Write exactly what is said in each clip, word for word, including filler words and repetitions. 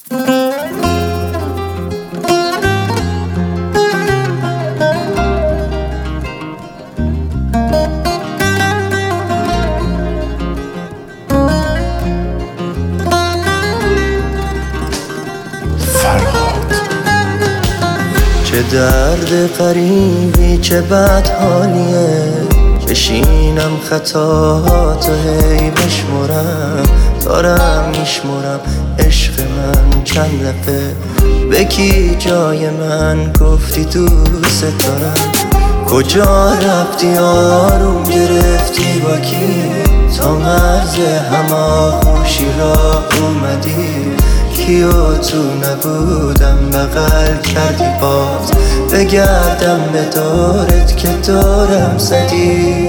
چه درد غریبی چه بد حالیه، بشینم خطاهاتو هی بشمرم، دارم میشمرم عشق من چند دفعه به کی جای من گفتی دوست دارم. کجا رفتی آروم گرفتی با کی، تا مرز هماغوشی را اومدی، کیو تو نبودم بغل کردی باز، بگردم به دارت که دارم زدی.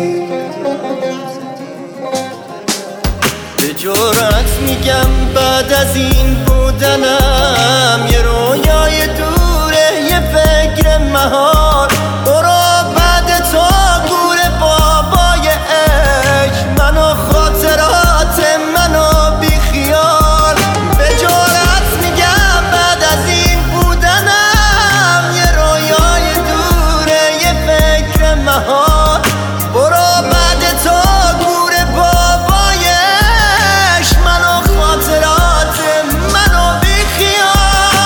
به جرأت میگم بعد از این بودنم یه رویای دوره، یه فکر مهار، برو بعد تو گور بابای عشق، منو خاطرات منو بی خیال. به جرأت میگم بعد از این بودنم یه رویای دوره، یه فکر مهار، برو بعد تو گور بابای عشق، منو خاطرات منو بی خیال.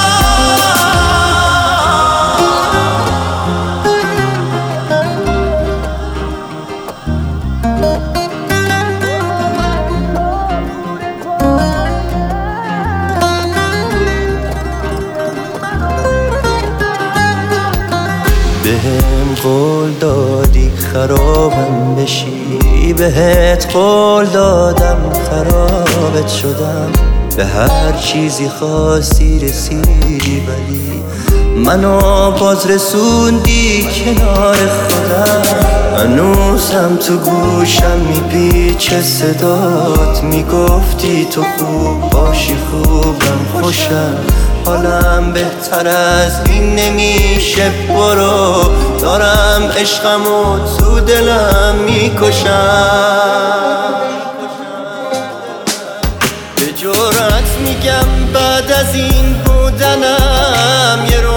بهم قول دادی خرابم بشی، بهت قول دادم خرابت شدم، به هر چیزی خواستی رسیدی، ولی منو باز رسوندی کنار خودم. هنوزم تو گوشم میپیچه صدات، میگفتی تو خوب باشی خوبم خوشم، حالم بهتر از این نمیشه، برو دارم عشقمو تو دلم میکشم. به جرأت میگم بعد از این بودنم یه